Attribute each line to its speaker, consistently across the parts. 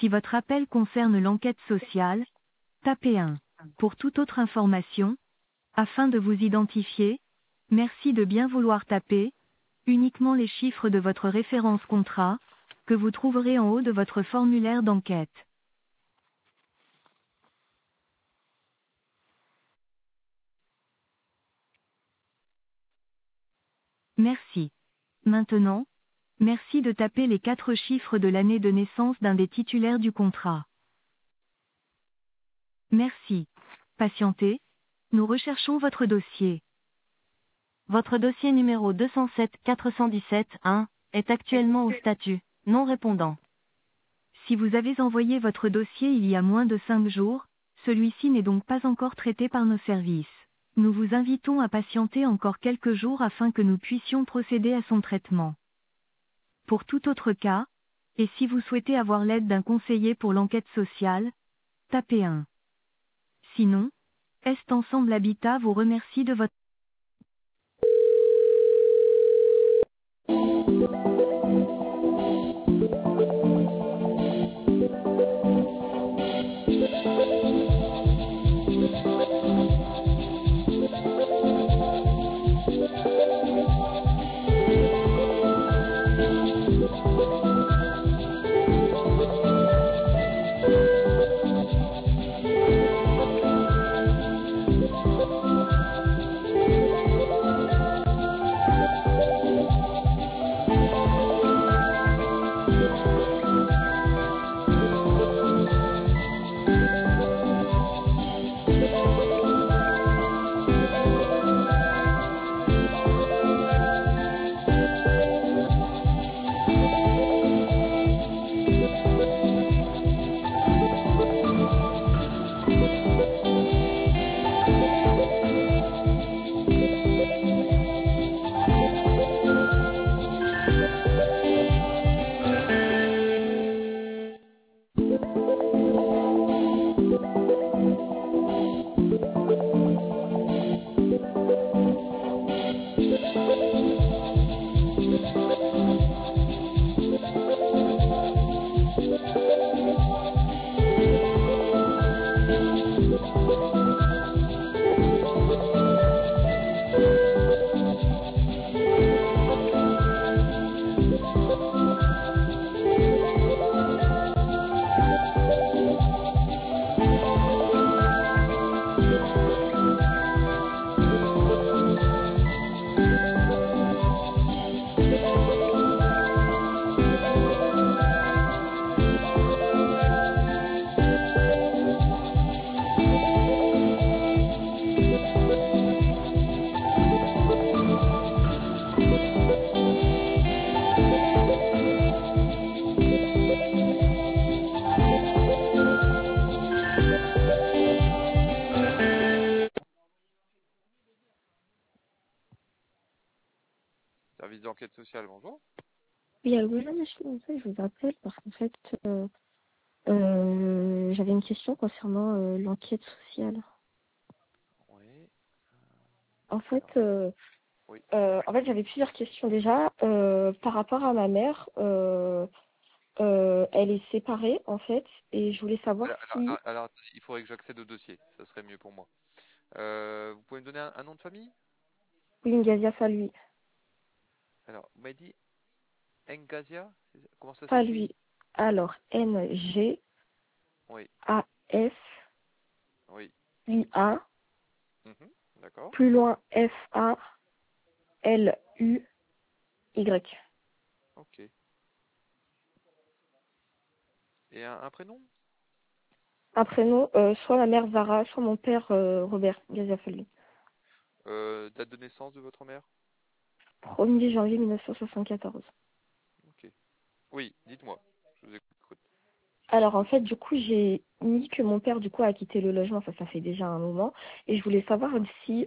Speaker 1: Si votre appel concerne l'enquête sociale, tapez 1. Pour toute autre information, afin de vous identifier, merci de bien vouloir taper uniquement les chiffres de votre référence contrat, que vous trouverez en haut de votre formulaire d'enquête. Merci. Maintenant, merci de taper les 4 chiffres de l'année de naissance d'un des titulaires du contrat. Merci. Patientez. Nous recherchons votre dossier. Votre dossier numéro 207-417-1 est actuellement au statut non répondant. Si vous avez envoyé votre dossier il y a moins de 5 jours, celui-ci n'est donc pas encore traité par nos services. Nous vous invitons à patienter encore quelques jours afin que nous puissions procéder à son traitement. Pour tout autre cas, et si vous souhaitez avoir l'aide d'un conseiller pour l'enquête sociale, tapez 1. Sinon, Est Ensemble Habitat vous remercie de votre
Speaker 2: Service d'enquête sociale, bonjour.
Speaker 3: Oui, alors bonjour monsieur, en fait, je vous appelle parce qu'en fait, j'avais une question concernant l'enquête sociale.
Speaker 2: Oui.
Speaker 3: En fait,
Speaker 2: Alors, oui.
Speaker 3: j'avais plusieurs questions déjà. Par rapport à ma mère, elle est séparée en fait, et je voulais savoir si
Speaker 2: Alors, il faudrait que j'accède au dossier, ça serait mieux pour moi. Vous pouvez me donner un nom de famille?
Speaker 3: oui, Ngazia Falui.
Speaker 2: Alors, vous m'avez dit Ngazia? Comment ça s'écrit?
Speaker 3: Falui. Alors, Ngazia
Speaker 2: Oui, oui. Mhm, d'accord.
Speaker 3: plus loin Faluy.
Speaker 2: Ok. Et un prénom?
Speaker 3: Un prénom, soit ma mère Zara, soit mon père Robert Ngazia Falui.
Speaker 2: Date de naissance de votre mère?
Speaker 3: 1er janvier 1974.
Speaker 2: Ok. Oui, dites-moi, je vous écoute.
Speaker 3: Alors en fait, du coup, j'ai mis que mon père, du coup, a quitté le logement, ça fait déjà un moment, et je voulais savoir si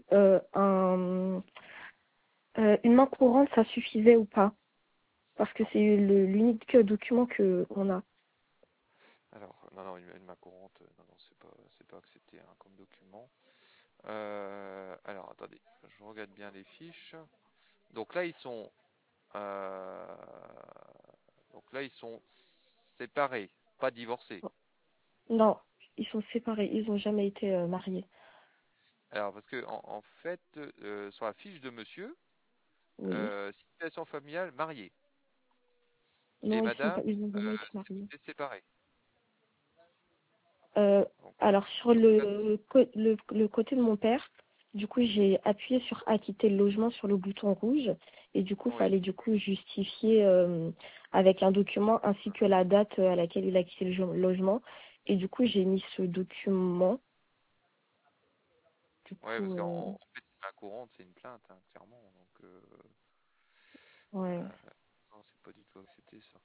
Speaker 3: une main courante, ça suffisait ou pas, parce que c'est l'unique document que on a.
Speaker 2: Alors, non, une main courante, non, c'est pas accepté hein, comme document. Alors, attendez, je regarde bien les fiches. Donc là, euh, donc là, ils sont séparés. pas divorcés.
Speaker 3: Non, ils sont séparés, ils n'ont jamais été mariés.
Speaker 2: Alors, parce que en fait, sur la fiche de monsieur,
Speaker 3: Oui.
Speaker 2: situation familiale mariée. Et
Speaker 3: Non,
Speaker 2: madame,
Speaker 3: ils n'ont jamais été mariés.
Speaker 2: c'est séparé. Donc,
Speaker 3: Alors sur le côté de mon père, du coup j'ai appuyé sur acquitter le logement sur le bouton rouge et du coup
Speaker 2: oui.
Speaker 3: fallait du coup justifier avec un document ainsi que la date à laquelle il a quitté le logement et du coup j'ai mis ce document. Du
Speaker 2: Ouais,
Speaker 3: coup
Speaker 2: parce qu'en fait, une main courante, c'est une plainte, hein, clairement. Donc,
Speaker 3: ouais,
Speaker 2: non, c'est pas du tout accepté, ça.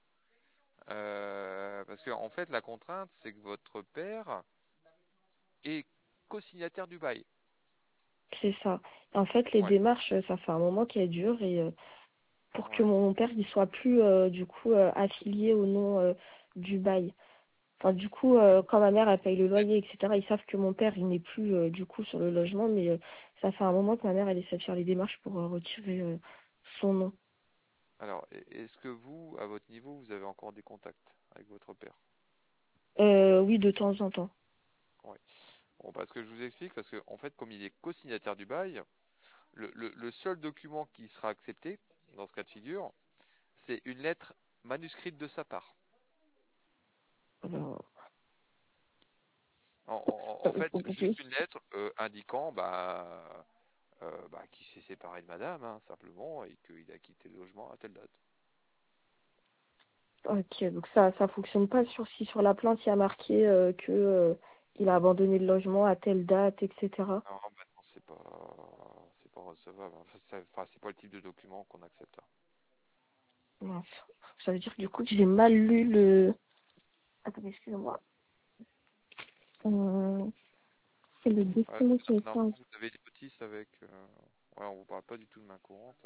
Speaker 2: Parce qu'en fait, la contrainte, c'est que votre père est co-signataire du bail.
Speaker 3: c'est ça. En fait les
Speaker 2: Ouais,
Speaker 3: démarches ça fait un moment qu'elles durent et pour que
Speaker 2: ouais.
Speaker 3: mon père il soit plus du coup affilié au nom du bail. Enfin, du coup, quand ma mère elle paye le loyer, etc., ils savent que mon père il n'est plus du coup sur le logement, mais ça fait un moment que ma mère elle essaie de faire les démarches pour retirer son nom.
Speaker 2: Alors, est-ce que vous, à votre niveau, vous avez encore des contacts avec votre père?
Speaker 3: Oui, de temps en temps.
Speaker 2: Ouais. Bon, parce que je vous explique, parce que en fait, comme il est co-signataire du bail, le seul document qui sera accepté dans ce cas de figure, c'est une lettre manuscrite de sa part.
Speaker 3: Alors,
Speaker 2: En fait,
Speaker 3: ok.
Speaker 2: juste une lettre indiquant qu'il s'est séparé de madame, hein, simplement, et qu'il a quitté le logement à telle date.
Speaker 3: Ok, donc ça fonctionne pas sur la plainte il y a marqué que il a abandonné le logement à telle date, etc.
Speaker 2: Non, maintenant, c'est pas recevable. Enfin, c'est pas le type de document qu'on accepte.
Speaker 3: Mince. Ça veut dire que du coup j'ai mal lu le. Attendez, excusez-moi. C'est le
Speaker 2: Ouais,
Speaker 3: document qui a été.
Speaker 2: normalement, vous avez des notices avec. Ouais, on vous parle pas du tout de main courante.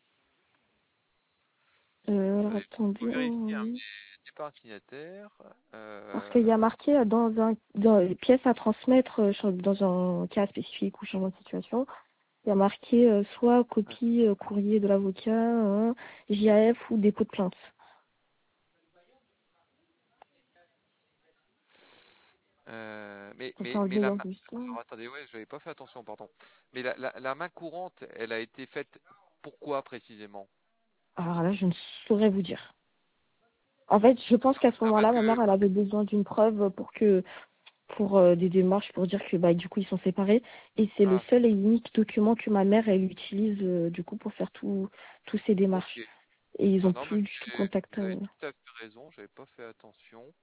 Speaker 3: Alors
Speaker 2: Attendez, faut
Speaker 3: attendez.
Speaker 2: vérifier, hein, départ signataire.
Speaker 3: Parce qu'il y a marqué dans les pièces à transmettre dans un cas spécifique ou changement de situation, il y a marqué soit copie courrier de l'avocat, JAF ou dépôt de plainte. On parle
Speaker 2: Mais
Speaker 3: de
Speaker 2: la
Speaker 3: l'ordre
Speaker 2: main.
Speaker 3: du temps.
Speaker 2: Alors attendez, ouais, j'avais pas fait attention, pardon. Mais la main courante, elle a été faite pourquoi précisément?
Speaker 3: Alors là, je ne saurais vous dire. En fait, je pense qu'à ce
Speaker 2: À moins
Speaker 3: moment-là, ma
Speaker 2: que.
Speaker 3: mère, elle avait besoin d'une preuve pour des démarches pour dire que bah du coup ils sont séparés et c'est le
Speaker 2: Ah,
Speaker 3: seul et unique document que ma mère elle utilise du coup pour faire tous ces
Speaker 2: ok.
Speaker 3: démarches et ils ont
Speaker 2: Non, non, mais
Speaker 3: plus du tout contact.
Speaker 2: vous avez tout à fait raison, j'avais pas fait attention.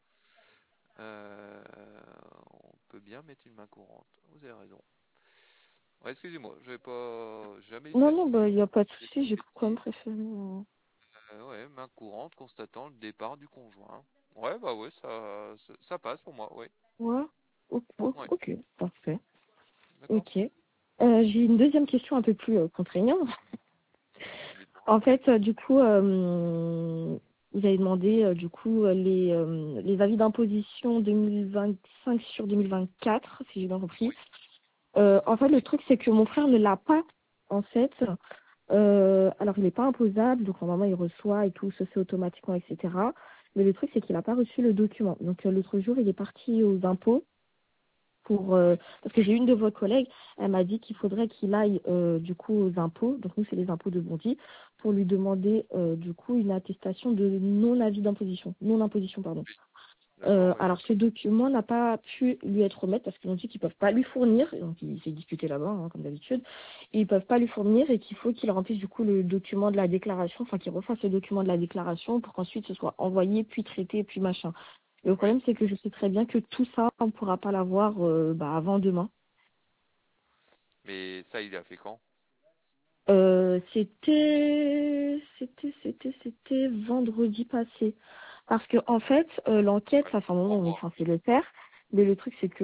Speaker 2: On peut bien mettre une main courante. Vous avez raison. Ouais, excusez-moi, j'avais pas jamais eu
Speaker 3: Non,
Speaker 2: cette
Speaker 3: non, bah, il
Speaker 2: vision.
Speaker 3: n'y a pas de
Speaker 2: J'ai
Speaker 3: souci, j'ai
Speaker 2: une
Speaker 3: quand même
Speaker 2: bêtise.
Speaker 3: préféré.
Speaker 2: Ouais, main courante constatant le départ du conjoint. Ouais, bah ouais, ça passe pour moi, ouais.
Speaker 3: Ouais,
Speaker 2: Ouais,
Speaker 3: ok, parfait.
Speaker 2: d'accord.
Speaker 3: Ok. J'ai une deuxième question un peu plus contraignante.
Speaker 2: Dites-moi.
Speaker 3: En fait, du coup, vous avez demandé du coup les avis d'imposition 2025 sur 2024, si j'ai bien compris.
Speaker 2: Oui,
Speaker 3: En fait, le truc, c'est que mon frère ne l'a pas, en fait. Alors, il n'est pas imposable, donc normalement, il reçoit et tout se fait automatiquement, etc. Mais le truc, c'est qu'il n'a pas reçu le document. Donc, l'autre jour, il est parti aux impôts
Speaker 2: oui,
Speaker 3: parce que j'ai une de vos collègues, elle m'a dit qu'il faudrait qu'il aille du coup aux impôts, donc nous, c'est les impôts de Bondy, pour lui demander du coup une attestation de non-avis d'imposition, non-imposition, pardon.
Speaker 2: d'accord, oui.
Speaker 3: Alors ce document n'a pas pu lui être remis parce qu'ils ont dit qu'ils peuvent pas lui fournir, et donc il s'est discuté là-bas hein, comme d'habitude, et ils peuvent pas lui fournir et qu'il faut qu'il remplisse du coup le document de la déclaration, enfin qu'il refasse le document de la déclaration pour qu'ensuite ce soit envoyé, puis traité, puis machin. Le
Speaker 2: Oui.
Speaker 3: problème c'est que je sais très bien que tout ça, on pourra pas l'avoir avant demain.
Speaker 2: Mais ça, il a fait quand?
Speaker 3: C'était vendredi passé. Parce que en fait, l'enquête,
Speaker 2: Ouais,
Speaker 3: ça fait un moment
Speaker 2: trois
Speaker 3: où on est
Speaker 2: mois.
Speaker 3: censé le faire, mais le truc c'est que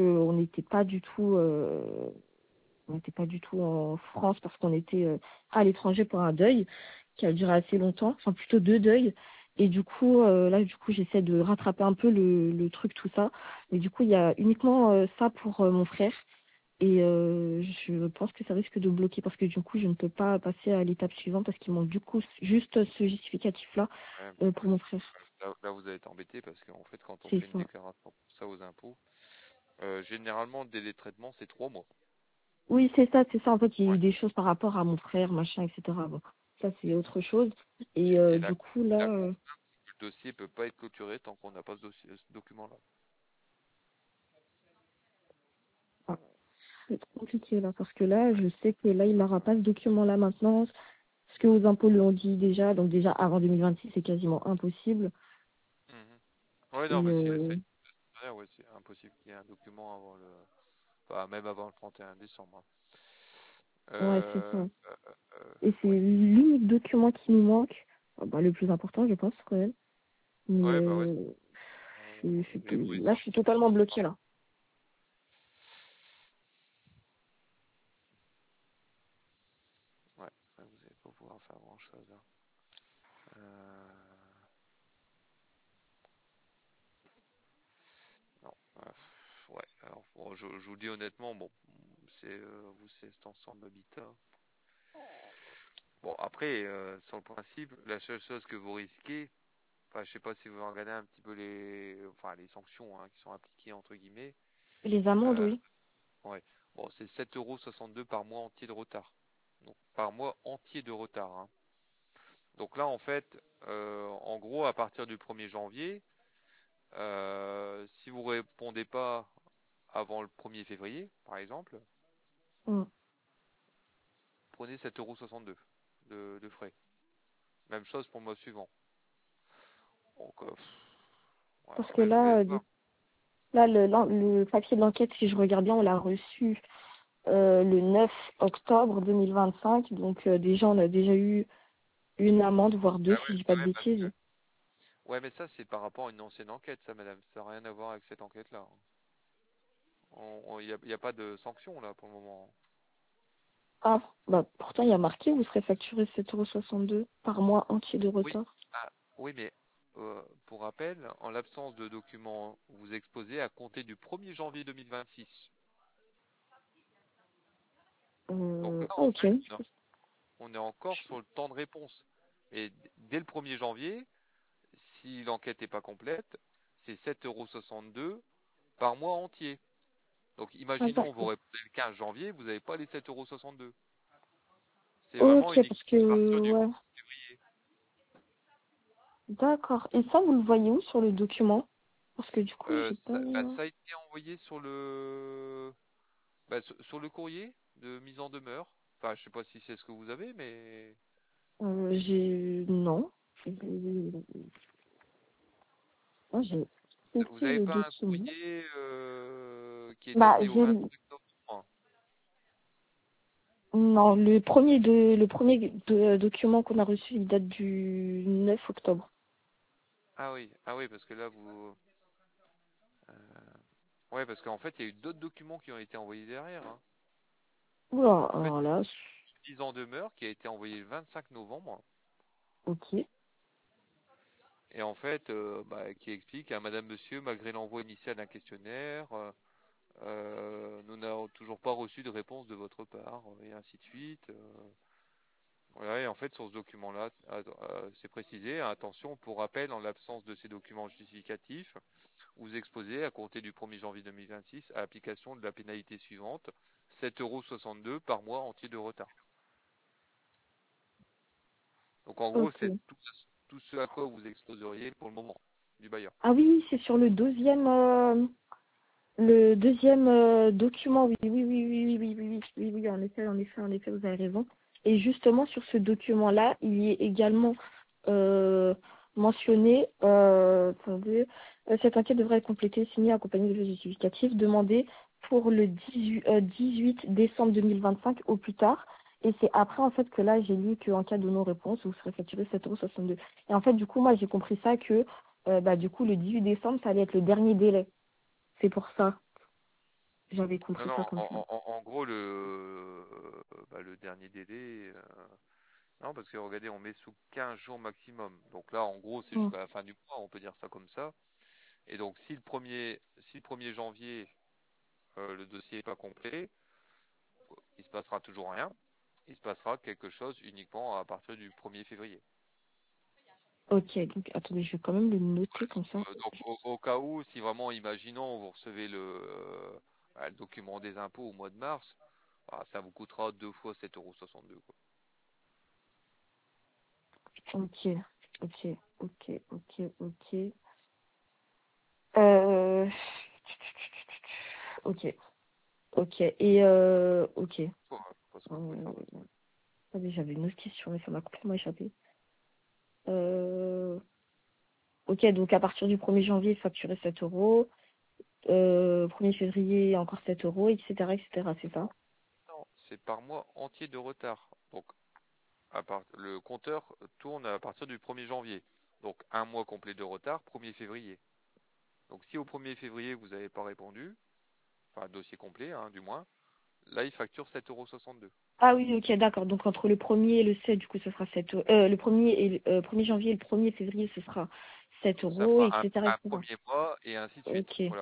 Speaker 3: on n'était pas du tout en France parce qu'on était à l'étranger pour un deuil qui a duré assez longtemps, enfin plutôt deux deuils. Et du coup, là, du coup, j'essaie de rattraper un peu le truc, tout ça. Mais du coup, il y a uniquement ça pour mon frère. Et je pense que ça risque de bloquer parce que du coup, je ne peux pas passer à l'étape suivante parce qu'il manque du coup juste ce justificatif-là
Speaker 2: Ouais,
Speaker 3: pour mon frère.
Speaker 2: là, vous allez être embêté parce qu'en fait, quand on
Speaker 3: C'est
Speaker 2: fait une
Speaker 3: ça.
Speaker 2: déclaration pour ça aux impôts, généralement, le délai de traitement, c'est 3 mois.
Speaker 3: Oui, c'est ça, c'est ça. En fait, il y a
Speaker 2: Ouais.
Speaker 3: eu des choses par rapport à mon frère, machin, etc. Bon, ça, c'est autre chose. Et
Speaker 2: Et
Speaker 3: du coup, là,
Speaker 2: la contrainte, c'est que le dossier peut pas être clôturé tant qu'on n'a pas ce document-là.
Speaker 3: ah, c'est trop compliqué, là, parce que là, je sais que là, il n'aura pas ce document-là maintenant. Ce que aux impôts lui ont dit déjà, donc déjà avant 2026, c'est quasiment impossible.
Speaker 2: Mhm. Ouais,
Speaker 3: Et
Speaker 2: non, mais ouais, c'est impossible qu'il y ait un document avant enfin, même avant le 31 décembre.
Speaker 3: ouais, c'est ça. Et c'est
Speaker 2: Ouais.
Speaker 3: l'unique document qui nous manque, bah, le plus important, je pense, quand même. Mais
Speaker 2: Ouais, bah ouais. Mais bon,
Speaker 3: là, je suis totalement bloquée, là.
Speaker 2: ouais, vous allez pas pouvoir faire grand-chose, hein. Non. Ouais. Alors, bon, je vous dis honnêtement, bon, vous, c'est cet ensemble habitat. Bon, après, sur le principe, la seule chose que vous risquez, enfin, je sais pas si vous regardez un petit peu les sanctions, hein, qui sont appliquées entre guillemets.
Speaker 3: Les amendes,
Speaker 2: Euh,
Speaker 3: oui.
Speaker 2: ouais. Bon, c'est 7,62 € par mois entier de retard. Donc, par mois entier de retard, hein. Donc là, en fait, en gros, à partir du 1er janvier, si vous répondez pas avant le 1er février, par exemple,
Speaker 3: Mm.
Speaker 2: prenez 7,62 € de frais. Même chose pour le mois suivant. Donc, ouais,
Speaker 3: Parce que
Speaker 2: après, je vous laisse
Speaker 3: là,
Speaker 2: voir.
Speaker 3: là, le papier d'enquête, si je regarde bien, on l'a reçu le 9 octobre 2025. Donc déjà, on a déjà eu une amende, voire deux,
Speaker 2: Ah
Speaker 3: si
Speaker 2: ouais,
Speaker 3: je dis pas de
Speaker 2: ouais, parce que...
Speaker 3: bêtises.
Speaker 2: Ouais, mais ça, c'est par rapport à une ancienne enquête, ça, madame. Ça n'a rien à voir avec cette enquête-là, hein. Il y a pas de sanction, là, pour le moment.
Speaker 3: Ah, bah pourtant, il y a marqué, vous serez facturé 7,62 € par mois entier de
Speaker 2: Oui.
Speaker 3: retard.
Speaker 2: Ah, oui, mais pour rappel, en l'absence de documents vous exposés à compter du 1er janvier 2026. Donc là,
Speaker 3: Ah,
Speaker 2: en
Speaker 3: ok.
Speaker 2: fait, on est encore sur le temps de réponse. Et dès le 1er janvier, si l'enquête n'est pas complète, c'est 7,62 € par mois entier. Donc
Speaker 3: Ah,
Speaker 2: imaginons, vous
Speaker 3: d'accord.
Speaker 2: répondez le 15 janvier, vous n'avez pas les 7,62 €. C'est vraiment
Speaker 3: Ok,
Speaker 2: uniquement
Speaker 3: parce que,
Speaker 2: à partir du
Speaker 3: ouais.
Speaker 2: 1er février.
Speaker 3: D'accord. Et ça, vous le voyez où sur le document? Parce que du coup, j'ai pas...
Speaker 2: Ça a été envoyé sur le courrier de mise en demeure. Enfin, je sais pas si c'est ce que vous avez, mais
Speaker 3: j'ai... Non. Moi, j'ai
Speaker 2: vous
Speaker 3: pété
Speaker 2: n'avez
Speaker 3: le
Speaker 2: pas un
Speaker 3: document.
Speaker 2: courrier qui est
Speaker 3: Bah,
Speaker 2: daté au
Speaker 3: j'ai...
Speaker 2: 25 octobre.
Speaker 3: Non, le premier document qu'on a reçu, il date du 9 octobre.
Speaker 2: Ah oui, parce que là ouais, parce qu'en fait, il y a eu d'autres documents qui ont été envoyés derrière, hein.
Speaker 3: Oula,
Speaker 2: En fait,
Speaker 3: alors là,
Speaker 2: mise en demeure qui a été envoyée le 25 novembre
Speaker 3: ok.
Speaker 2: et en fait, qui explique à Madame Monsieur, malgré l'envoi initial d'un questionnaire, nous n'avons toujours pas reçu de réponse de votre part, et ainsi de suite. Voilà, et en fait, sur ce document-là, c'est précisé, attention, pour rappel, en l'absence de ces documents justificatifs, vous exposez, à compter du 1er janvier 2026, à l'application de la pénalité suivante, 7,62 € par mois entier de retard. Donc en gros, c'est
Speaker 3: Ok.
Speaker 2: tout ce à quoi vous exposeriez pour le moment du bailleur.
Speaker 3: Ah oui, oui, c'est sur le deuxième document. Oui, oui, oui, oui, oui, oui, oui, oui, oui, oui, en effet, vous avez raison. Et justement, sur ce document-là, il y est également euh, mentionné, attendez, cette enquête devrait être complétée, signée, accompagnée de justificatifs demandés pour le 18 décembre 2025 au plus tard. Et c'est après, en fait, que là, j'ai lu qu'en cas de non-réponse, vous serez facturé 7,62 €. Et en fait, du coup, moi, j'ai compris ça que, du coup, le 18 décembre, ça allait être le dernier délai. C'est pour ça. J'avais
Speaker 2: Non,
Speaker 3: compris ça
Speaker 2: non,
Speaker 3: comme ça.
Speaker 2: en gros, le dernier délai, non, parce que regardez, on met sous 15 jours maximum. Donc là, en gros, c'est
Speaker 3: Mm.
Speaker 2: jusqu'à la fin du mois, on peut dire ça comme ça. Et donc, si le 1er janvier, le dossier n'est pas complet, il se passera toujours rien. Il se passera quelque chose uniquement à partir du 1er février.
Speaker 3: Ok, donc attendez, je vais quand même le noter comme ça.
Speaker 2: Donc au cas où, si vraiment, imaginons, vous recevez le document des impôts au mois de mars, bah, ça vous coûtera 2 fois 7,62 €, quoi.
Speaker 3: Ok, ok, ok, ok, ok. Euh... Ok, ok. Et ok.
Speaker 2: Faut ce que vous pouvez faire d'autre.
Speaker 3: Attendez, j'avais une autre question, mais ça m'a complètement échappé. Euh, Ok, donc à partir du 1er janvier, facturer 7 euros. 1er février, encore 7 euros, etc., c'est ça?
Speaker 2: Non, c'est par mois entier de retard. Donc, le compteur tourne à partir du 1er janvier. Donc, un mois complet de retard, 1er février. Donc, si au 1er février, vous n'avez pas répondu, enfin, dossier complet, hein, du moins, là, il facture 7,62 €.
Speaker 3: Ah oui, ok, d'accord. Donc entre le 1er et le 7, du coup, ce sera 7 euros. Le 1er et 1er janvier et le 1er février, ce sera 7
Speaker 2: Ça
Speaker 3: euros,
Speaker 2: fera
Speaker 3: etc.,
Speaker 2: un
Speaker 3: etc.
Speaker 2: premier mois et ainsi de suite.
Speaker 3: Ok,
Speaker 2: Voilà,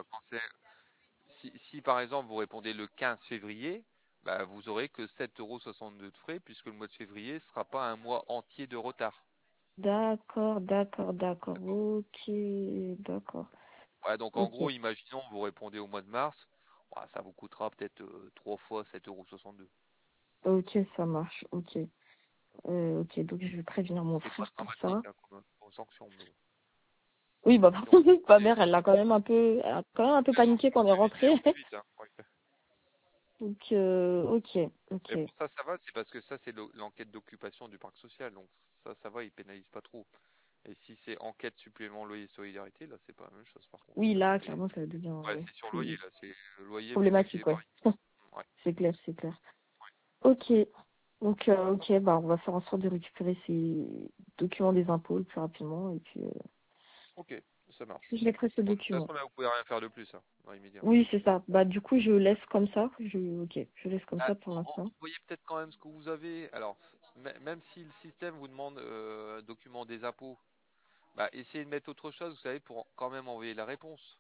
Speaker 2: si par exemple vous répondez le 15 février, bah, vous aurez que 7,62 € de frais puisque le mois de février ne sera pas un mois entier de retard.
Speaker 3: d'accord, d'accord, d'accord. Ok, d'accord.
Speaker 2: Ouais, donc en
Speaker 3: Ok,
Speaker 2: gros, imaginons vous répondez au mois de mars, ouais, ça vous coûtera peut-être 3 fois 7,62 €.
Speaker 3: ok, ça marche. Ok, ok. Donc je vais prévenir mon
Speaker 2: C'est pas
Speaker 3: frère pour ça.
Speaker 2: dramatique, hein, comme sanction, mais bon.
Speaker 3: Oui, bah
Speaker 2: Si on peut
Speaker 3: ma
Speaker 2: éviter,
Speaker 3: mère, elle a quand même un peu paniqué quand on est
Speaker 2: on
Speaker 3: rentré.
Speaker 2: peut vite, hein. Ouais.
Speaker 3: Donc ok,
Speaker 2: Mais
Speaker 3: ok.
Speaker 2: bon, ça va, c'est parce que ça, c'est l'enquête d'occupation du parc social, donc ça va, ils pénalisent pas trop. Et si c'est enquête supplément loyer solidarité, là, c'est pas la même chose par contre.
Speaker 3: Oui,
Speaker 2: Là,
Speaker 3: là, clairement, ça devient
Speaker 2: ouais,
Speaker 3: ouais,
Speaker 2: c'est sur loyer,
Speaker 3: plus
Speaker 2: là, c'est le loyer, vous calculez
Speaker 3: problématique, ouais.
Speaker 2: par ouais.
Speaker 3: C'est clair, c'est clair. Ok. Donc, ok, bah, on va faire en sorte de récupérer ces documents des impôts le plus rapidement. Et puis,
Speaker 2: Ok, ça marche.
Speaker 3: je mettrai ce
Speaker 2: Bon, de toute
Speaker 3: document.
Speaker 2: façon, là, vous pouvez rien faire de plus, hein, dans l'immédiat.
Speaker 3: Oui, c'est ça. Bah, du coup, je laisse comme ça. Ok, je laisse comme
Speaker 2: Ah,
Speaker 3: ça pour l'instant.
Speaker 2: envoyez peut-être quand même ce que vous avez. Alors, même si le système vous demande document des impôts, bah, essayez de mettre autre chose, vous savez, pour quand même envoyer la réponse.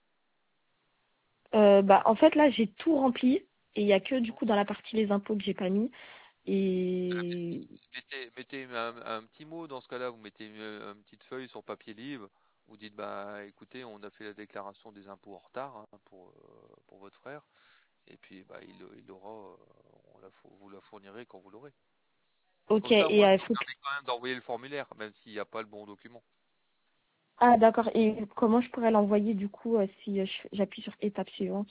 Speaker 3: Bah, en fait, là, j'ai tout rempli. Et il y a que, du coup, dans la partie les impôts que j'ai pas mis. Et
Speaker 2: Mettez un petit mot dans ce cas-là, vous mettez une petite feuille sur papier libre, vous dites bah écoutez, on a fait la déclaration des impôts en retard, hein, pour votre frère, et puis bah il aura, vous la fournirez quand vous l'aurez.
Speaker 3: ok,
Speaker 2: Comme ça, au
Speaker 3: et
Speaker 2: moins, ça
Speaker 3: il
Speaker 2: vous
Speaker 3: faut que...
Speaker 2: permet quand même d'envoyer le formulaire, même s'il n'y a pas le bon document.
Speaker 3: Ah, d'accord. Et comment je pourrais l'envoyer, du coup, si j'appuie sur étape suivante?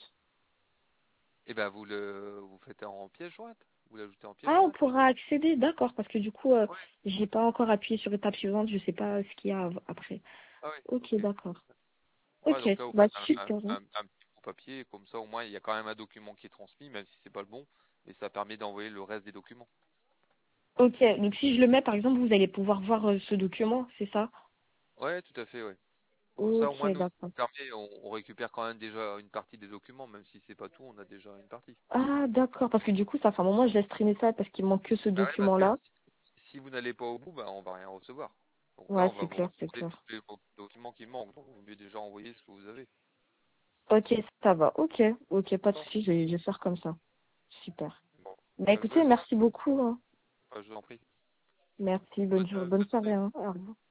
Speaker 2: Et ben vous faites en pièce jointe, vous l'ajoutez en pièce
Speaker 3: Ah, on
Speaker 2: jointe.
Speaker 3: pourra accéder, d'accord, parce que du coup,
Speaker 2: Ouais,
Speaker 3: j'ai pas encore appuyé sur étape suivante, je sais pas ce qu'il y a après.
Speaker 2: ah ouais,
Speaker 3: Ok,
Speaker 2: ok.
Speaker 3: d'accord.
Speaker 2: Ouais,
Speaker 3: Ok,
Speaker 2: donc là vous
Speaker 3: bah
Speaker 2: faites
Speaker 3: super.
Speaker 2: un petit bout papier, comme ça au moins il y a quand même un document qui est transmis, même si c'est pas le bon, mais ça permet d'envoyer le reste des documents.
Speaker 3: Ok, donc si je le mets, par exemple, vous allez pouvoir voir ce document, c'est ça?
Speaker 2: Ouais, tout à fait, ouais. Bon, ça, au
Speaker 3: Ok,
Speaker 2: moins, nous, ça
Speaker 3: d'accord.
Speaker 2: nous permet, on récupère quand même déjà une partie des documents, même si c'est pas tout, on a déjà une partie.
Speaker 3: Ah, d'accord, parce que du coup, ça fait un moment que je laisse traîner ça parce qu'il manque que ce
Speaker 2: Bah ouais, parce que
Speaker 3: document-là.
Speaker 2: si vous n'allez pas au bout, bah, on va rien recevoir. Donc là,
Speaker 3: Ouais,
Speaker 2: on va
Speaker 3: c'est
Speaker 2: vous
Speaker 3: clair, c'est
Speaker 2: redemander
Speaker 3: clair.
Speaker 2: tous les documents qui manquent. Donc, vous mieux déjà envoyer ce que vous avez.
Speaker 3: Ok, ça va. Ok, ok, pas de
Speaker 2: D'accord.
Speaker 3: souci, je vais faire comme ça. Super.
Speaker 2: Bon,
Speaker 3: Bah
Speaker 2: bah, je vous
Speaker 3: écoutez,
Speaker 2: laisse.
Speaker 3: merci beaucoup, hein.
Speaker 2: Je vous en prie.
Speaker 3: Merci,
Speaker 2: Bonne
Speaker 3: bonne
Speaker 2: bonne
Speaker 3: soirée,
Speaker 2: journée.
Speaker 3: hein. Au revoir.